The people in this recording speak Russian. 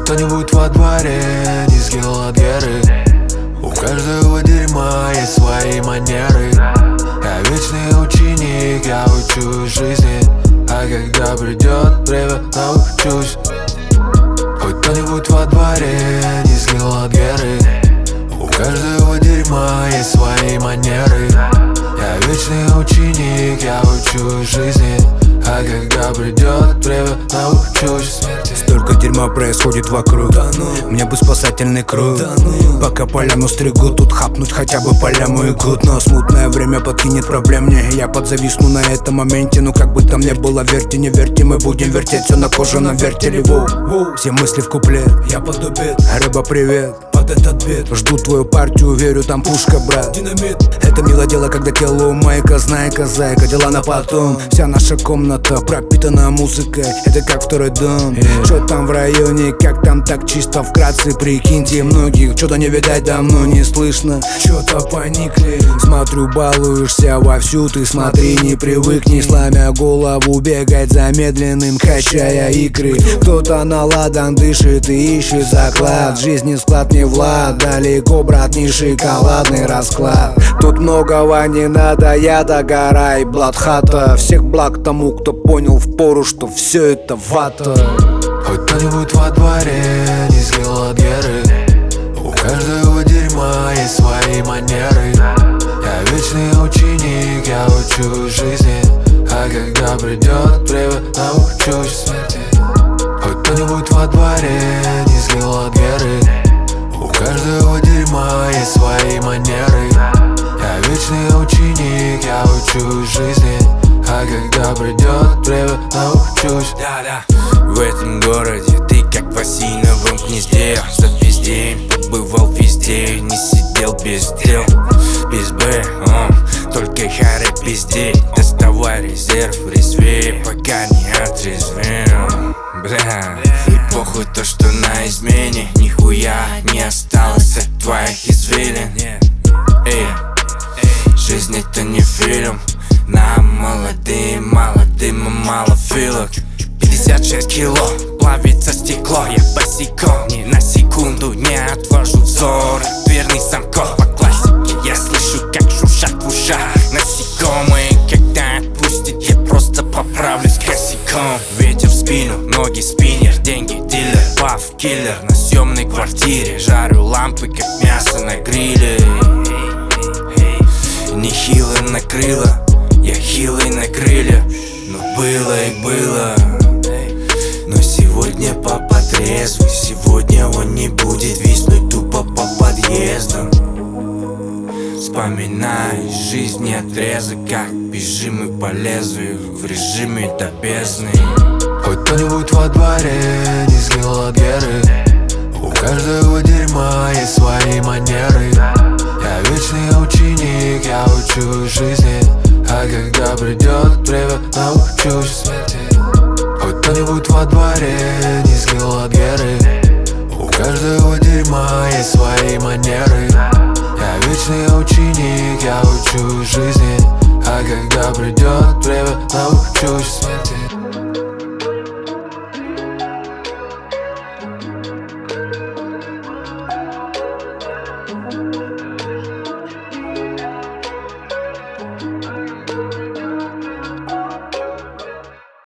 кто-нибудь во дворе не сгинул от горы. У каждого дерьма есть свои манеры. Я вечный ученик, я учу жизни, а когда придет время, научусь. Хоть кто-нибудь во дворе не сгинул от горы. У каждого дерьма есть свои манеры. Я вечный ученик, я учу жизни, а когда придет время, научусь. Столько дерьма происходит вокруг, мне бы спасательный круг. Пока поляну стригут, тут хапнуть хотя бы поляму и гуд. Но смутное время подкинет проблем мне, я подзависну на этом моменте. Ну как бы там ни было, верьте, не верьте, мы будем вертеть все на кожаном вертеле. Все мысли в куплет, я под обед, рыба привет, под этот бит. Жду твою партию, верю, там пушка, брат, динамит. Это мило дело, когда тело у майка, знайка, зайка, дела на потом. Вся наша комната пропитана музыкой, это как второй дом. Чё там в районе, как там так чисто, вкратце прикиньте. Многих чё-то не видать, давно не слышно, чё-то поникли. Смотрю, балуешься вовсю, ты смотри, не привыкни. Сломя голову, бегать замедленным, качая икры. Кто-то на ладан дышит и ищет заклад. Жизни склад не Влад, далеко, брат, не шоколадный расклад. Тут многого не надо, я догорай, бладхата. Всех благ тому, кто понял впору, что все это вата. Хоть кто-нибудь во дворе не сгинул от горы. У каждого дерьма есть свои манеры. Я вечный ученик, я учу жизни, а когда придет время, научусь. Хоть кто-нибудь во дворе не сгинул от горы. У каждого дерьма есть свои манеры. Я вечный ученик, я учу жизни, а когда придет время, научусь. В этом городе ты как в осиновом гнезде. За весь день побывал везде, не сидел без дел. Без Б, только харе пиздей. Доставай резерв, резвее, пока не отрезвел. Бля, и похуй то, что на измене нихуя не осталось от твоих извилин. Эй, жизнь это не фильм. Нам молодым и мало филок. 56 кило, плавится стекло. Я босиком, ни на секунду не отвожу взор. Дверный замков по классике. Я слышу, как шуршат в ушах насекомые. Когда отпустит, я просто поправлюсь косяком. Ветер в спину, ноги спиннер, деньги дилер, паф киллер. На съемной квартире жарю лампы, как мясо на гриле. Нехило накрыло, я хилый на крылья. Но было и было. Но сегодня папа трезвый, сегодня он не будет виснуть тупо по подъездам. Вспоминаю из жизни отрезок, как бежим мы по лезвию в режиме до бездны. Хоть кто-нибудь во дворе не сгинул